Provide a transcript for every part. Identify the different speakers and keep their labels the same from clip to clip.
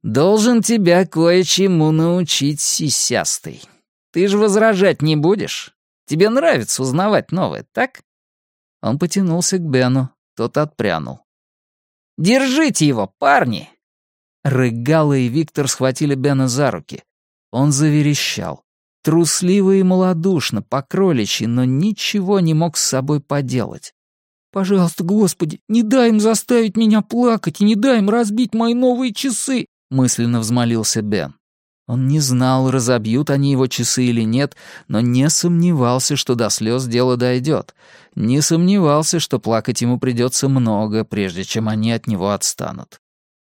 Speaker 1: «Должен тебя кое-чему научить, сисястый. Ты же возражать не будешь? Тебе нравится узнавать новое, так?» Он потянулся к Бену, тот отпрянул. «Держите его, парни!» Рыгало и Виктор схватили Бена за руки. Он заверещал. Трусливо и малодушно, по-кроличьи, но ничего не мог с собой поделать. «Пожалуйста, Господи, не дай им заставить меня плакать и не дай им разбить мои новые часы!» — мысленно взмолился Бен. Он не знал, разобьют они его часы или нет, но не сомневался, что до слез дело дойдет. Не сомневался, что плакать ему придется много, прежде чем они от него отстанут.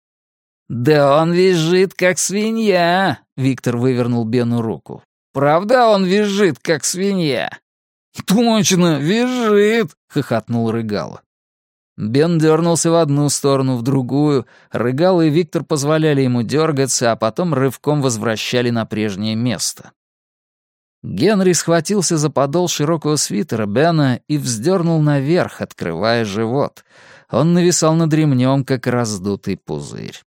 Speaker 1: «Да он визжит, как свинья!» — Виктор вывернул Бену руку. «Правда он визжит, как свинья?» «Точно, визжит!» — хохотнул Рыгало. Бен дернулся в одну сторону, в другую. Рыгало и Виктор позволяли ему дергаться, а потом рывком возвращали на прежнее место. Генри схватился за подол широкого свитера Бена и вздернул наверх, открывая живот. Он нависал над ремнем, как раздутый пузырь.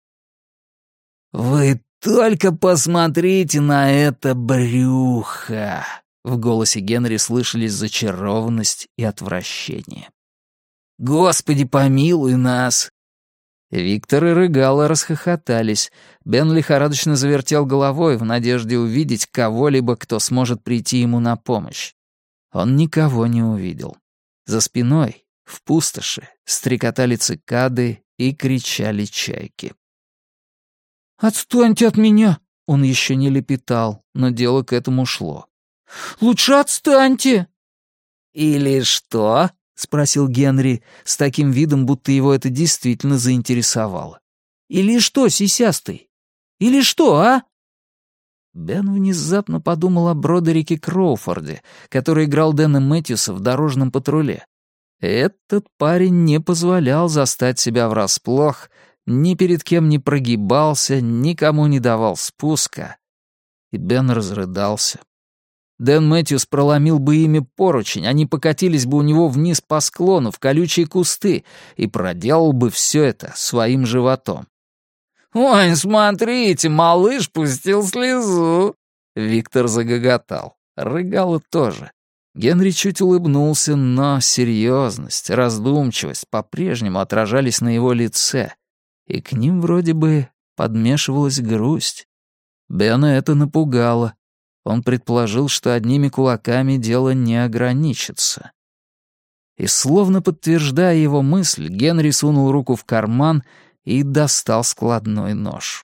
Speaker 1: «Вы только посмотрите на это брюхо!» В голосе Генри слышались зачарованность и отвращение. «Господи, помилуй нас!» Виктор и Рыгало расхохотались. Бен лихорадочно завертел головой в надежде увидеть кого-либо, кто сможет прийти ему на помощь. Он никого не увидел. За спиной, в пустоши, стрекотали цикады и кричали чайки. «Отстаньте от меня!» Он еще не лепетал, но дело к этому шло. «Лучше отстаньте!» «Или что?» — спросил Генри с таким видом, будто его это действительно заинтересовало. «Или что, сисястый? Или что, а?» Бен внезапно подумал о Бродерике Кроуфорде, который играл Дэна Мэтьюса в «Дорожном патруле». Этот парень не позволял застать себя врасплох, ни перед кем не прогибался, никому не давал спуска. И Бен разрыдался. Дэн Мэтьюс проломил бы ими поручень, они покатились бы у него вниз по склону в колючие кусты и проделал бы все это своим животом. «Ой, смотрите, малыш пустил слезу!» Виктор загоготал. Рыгало тоже. Генри чуть улыбнулся, но серьезность, раздумчивость по-прежнему отражались на его лице, и к ним вроде бы подмешивалась грусть. Бена это напугало. Он предположил, что одними кулаками дело не ограничится. И словно подтверждая его мысль, Генри сунул руку в карман и достал складной нож.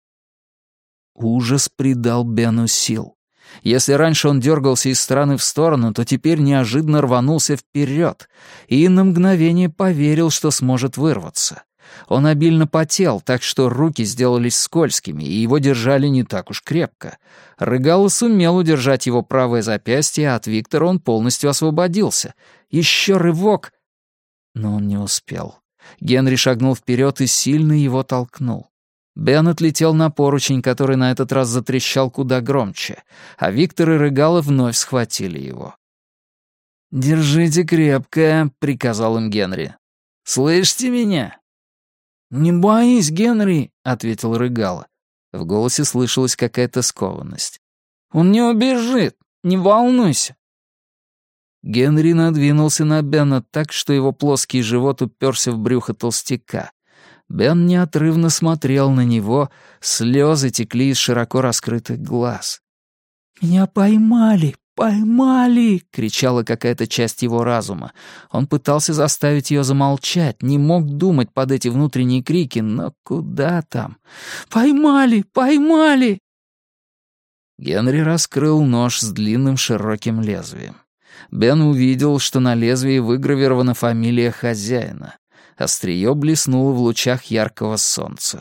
Speaker 1: Ужас придал Бену сил. Если раньше он дергался из стороны в сторону, то теперь неожиданно рванулся вперед и на мгновение поверил, что сможет вырваться. Он обильно потел, так что руки сделались скользкими, и его держали не так уж крепко. Рыгало сумел удержать его правое запястье, а от Виктора он полностью освободился. Еще рывок. Но он не успел. Генри шагнул вперед и сильно его толкнул. Бен отлетел на поручень, который на этот раз затрещал куда громче, а Виктор и Рыгало вновь схватили его. «Держите крепко», — приказал им Генри. «Слышите меня?» «Не боись, Генри», — ответил Рыгало. В голосе слышалась какая-то скованность. «Он не убежит, не волнуйся». Генри надвинулся на Бена так, что его плоский живот уперся в брюхо толстяка. Бен неотрывно смотрел на него, слезы текли из широко раскрытых глаз. «Меня поймали, поймали!» — кричала какая-то часть его разума. Он пытался заставить ее замолчать, не мог думать под эти внутренние крики, но куда там? «Поймали, поймали!» Генри раскрыл нож с длинным широким лезвием. Бен увидел, что на лезвии выгравирована фамилия хозяина. Острие блеснуло в лучах яркого солнца.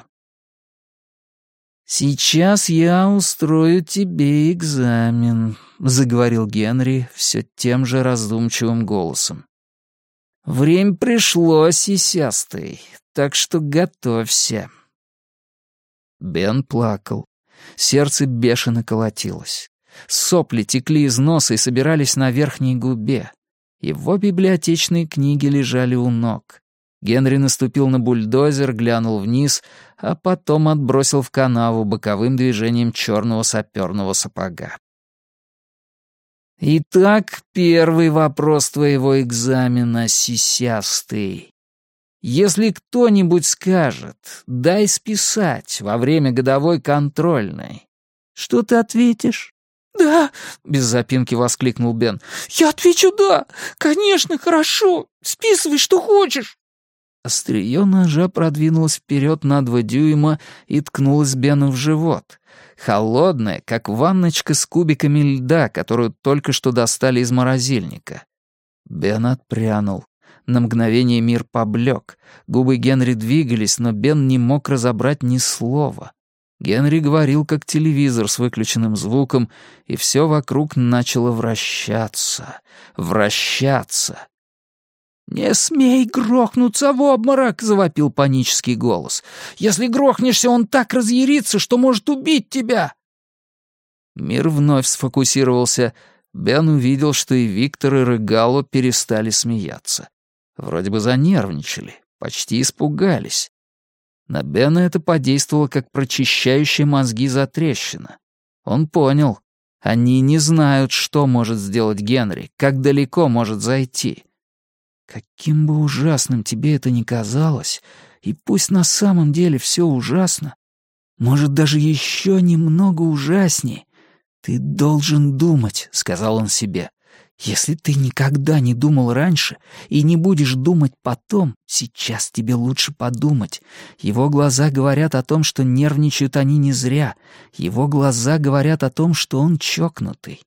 Speaker 1: «Сейчас я устрою тебе экзамен», — заговорил Генри все тем же раздумчивым голосом. «Время пришло, сисястый, так что готовься». Бен плакал. Сердце бешено колотилось. Сопли текли из носа и собирались на верхней губе. Его библиотечные книги лежали у ног. Генри наступил на бульдозер, глянул вниз, а потом отбросил в канаву боковым движением черного саперного сапога. «Итак, первый вопрос твоего экзамена, сисястый. Если кто-нибудь скажет, дай списать во время годовой контрольной, что ты ответишь?»
Speaker 2: «Да!»
Speaker 1: — без запинки воскликнул Бен.
Speaker 2: «Я отвечу «да». Конечно, хорошо. Списывай, что хочешь».
Speaker 1: Остриё ножа продвинулось вперед на 2 дюйма и ткнулось Бену в живот. Холодная, как ванночка с кубиками льда, которую только что достали из морозильника. Бен отпрянул. На мгновение мир поблек. Губы Генри двигались, но Бен не мог разобрать ни слова. Генри говорил, как телевизор с выключенным звуком, и все вокруг начало вращаться. «Не смей грохнуться в обморок!» — завопил панический голос. «Если грохнешься, он так разъярится, что может убить тебя!» Мир вновь сфокусировался. Бен увидел, что и Виктор, и Регало перестали смеяться. Вроде бы занервничали, почти испугались. На Бена это подействовало как прочищающая мозги затрещина. Он понял. Они не знают, что может сделать Генри, как далеко может зайти. Каким бы ужасным тебе это ни казалось, и пусть на самом деле все ужасно, может, даже еще немного ужаснее, ты должен думать, — сказал он себе. Если ты никогда не думал раньше и не будешь думать потом, сейчас тебе лучше подумать. Его глаза говорят о том, что нервничают они не зря. Его глаза говорят о том, что он чокнутый.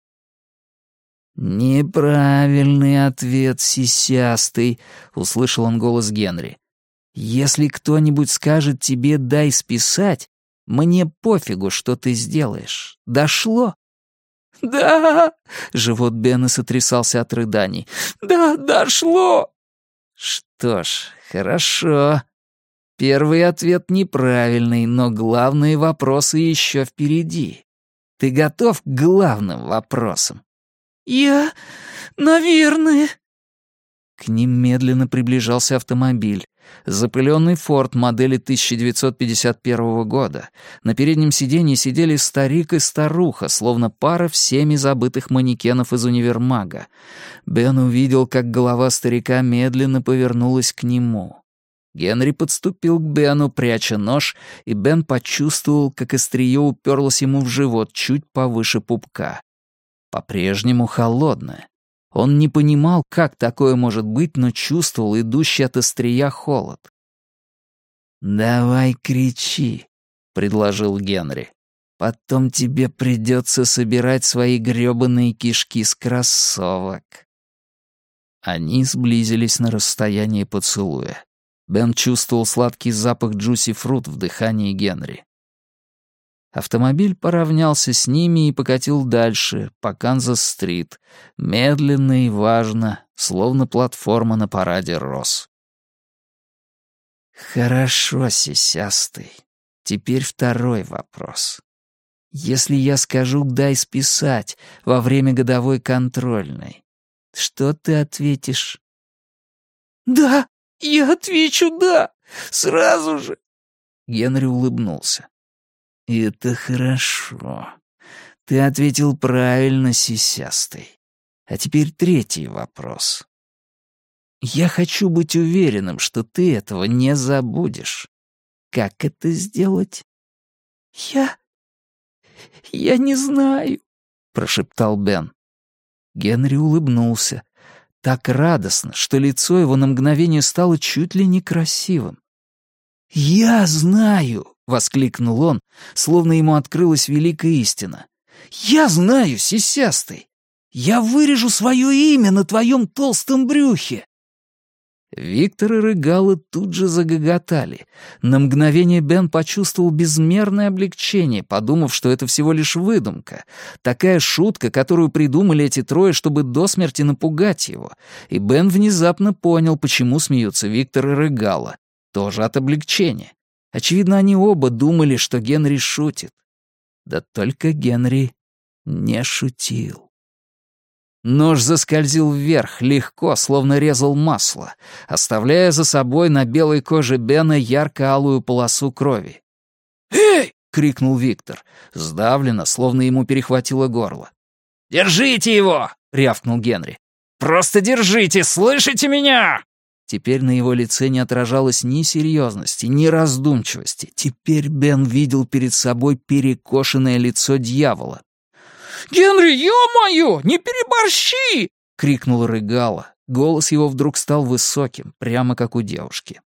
Speaker 1: «Неправильный ответ, сисястый», — услышал он голос Генри. «Если кто-нибудь скажет тебе «дай списать», мне пофигу, что ты сделаешь. Дошло?»
Speaker 2: «Да!»
Speaker 1: — живот Бена сотрясался от рыданий.
Speaker 2: «Да, дошло!»
Speaker 1: «Что ж, хорошо. Первый ответ неправильный, но главные вопросы еще впереди. Ты готов к главным вопросам?»
Speaker 2: «Я... наверное...»
Speaker 1: К ним медленно приближался автомобиль. Запыленный «Форд» модели 1951 года. На переднем сиденье сидели старик и старуха, словно пара всеми забытых манекенов из универмага. Бен увидел, как голова старика медленно повернулась к нему. Генри подступил к Бену, пряча нож, и Бен почувствовал, как острие уперлось ему в живот чуть повыше пупка. По-прежнему холодное. Он не понимал, как такое может быть, но чувствовал идущий от острия холод. «Давай кричи», — предложил Генри. «Потом тебе придется собирать свои грёбаные кишки с кроссовок». Они сблизились на расстоянии поцелуя. Бен чувствовал сладкий запах джуси-фрут в дыхании Генри. Автомобиль поравнялся с ними и покатил дальше, по Канзас-стрит, медленно и важно, словно платформа на параде роз. «Хорошо, сисястый. Теперь второй вопрос. Если я скажу «дай списать» во время годовой контрольной, что ты ответишь?»
Speaker 2: «Да, я отвечу «да», сразу же!»
Speaker 1: Генри улыбнулся. «Это хорошо. Ты ответил правильно, сисястый. А теперь третий вопрос. Я хочу быть уверенным, что ты этого не забудешь. Как это сделать?»
Speaker 2: Я не знаю»,
Speaker 1: — прошептал Бен. Генри улыбнулся. Так радостно, что лицо его на мгновение стало чуть ли не красивым. «Я знаю!» — воскликнул он, словно ему открылась великая истина. «Я знаю, сисястый! Я вырежу свое имя на твоем толстом брюхе!» Виктор и Регало тут же загоготали. На мгновение Бен почувствовал безмерное облегчение, подумав, что это всего лишь выдумка. Такая шутка, которую придумали эти трое, чтобы до смерти напугать его. И Бен внезапно понял, почему смеются Виктор и Регало. Тоже от облегчения. Очевидно, они оба думали, что Генри шутит. Да только Генри не шутил. Нож заскользил вверх, легко, словно резал масло, оставляя за собой на белой коже Бена ярко-алую полосу крови.
Speaker 2: «Эй!»
Speaker 1: — крикнул Виктор, сдавленно, словно ему перехватило горло. «Держите его!» — рявкнул Генри. «Просто держите, слышите меня?» Теперь на его лице не отражалось ни серьезности, ни раздумчивости. Теперь Бен видел перед собой перекошенное лицо дьявола.
Speaker 2: «Генри, ё-моё, не переборщи!» —
Speaker 1: крикнул Рыгала. Голос его вдруг стал высоким, прямо как у девушки.